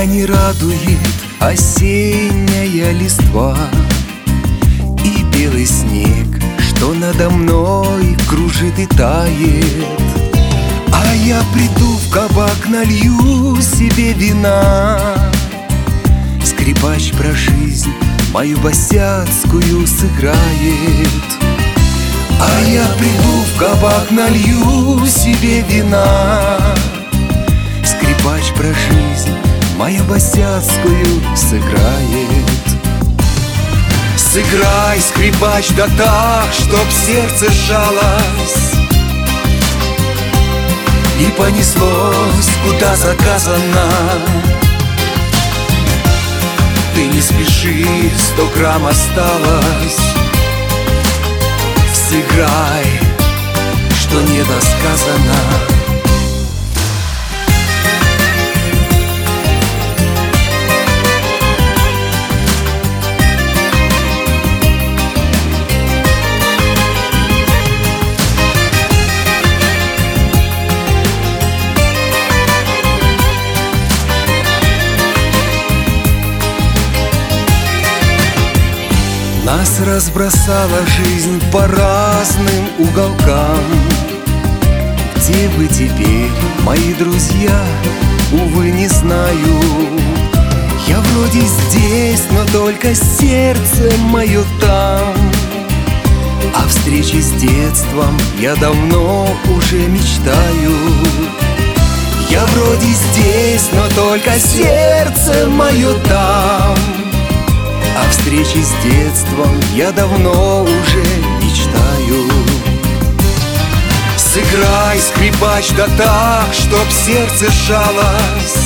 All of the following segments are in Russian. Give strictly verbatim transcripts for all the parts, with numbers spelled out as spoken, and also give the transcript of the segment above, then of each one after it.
Меня не радует осенняя листва и белый снег, что надо мной кружит и тает. А я приду в кабак, налью себе вина. Скрипач про жизнь мою босяцкую сыграет. А я приду в кабак, налью себе вина. Скрипач про жизнь мою босяцкую сыграет. Сыграй, скрипач, да так, чтоб сердце сжалось и понеслось, куда заказано. Ты не спеши, сто грамм осталось. Сыграй, что недосказано. Нас разбросала жизнь по разным уголкам. Где вы теперь, мои друзья, увы, не знаю. Я вроде здесь, но только сердце мое там. О встрече с детством я давно уже мечтаю. Я вроде здесь, но только сердце мое там. О встрече с детством я давно уже мечтаю. Сыграй, скрипач, да так, чтоб сердце сжалось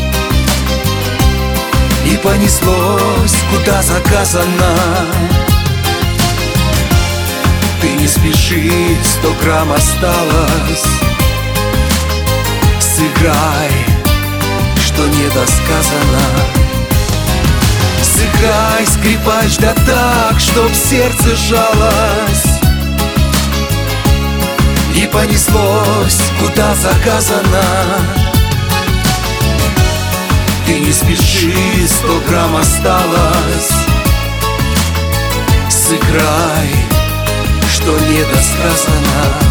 и понеслось, куда заказано. Ты не спеши, сто грамм осталось. Сыграй, что недосказано. Сыграй, скрипач, да так, чтоб сердце сжалось и понеслось, куда заказано. Ты не спеши, сто грамм осталось. Сыграй, что недосказано.